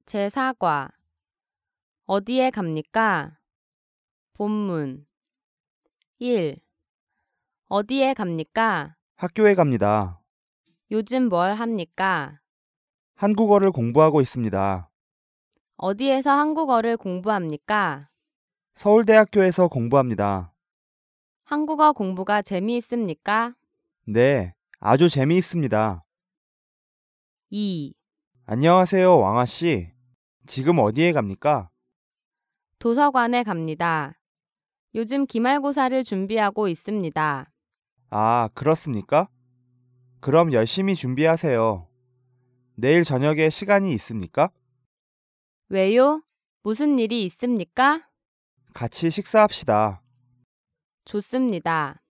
제4과 어디에 갑니까? 본문 1. 어디에 갑니까? 학교에 갑니다. 요즘 뭘 합니까? 한국어를 공부하고 있습니다. 어디에서 한국어를 공부합니까? 서울대학교에서 공부합니다. 한국어 공부가 재미있습니까? 네, 아주 재미있습니다. 2. 안녕하세요, 왕아 씨. 지금 어디에 갑니까? 도서관에 갑니다. 요즘 기말고사를 준비하고 있습니다. 아, 그렇습니까? 그럼 열심히 준비하세요. 내일 저녁에 시간이 있습니까? 왜요? 무슨 일이 있습니까? 같이 식사합시다. 좋습니다.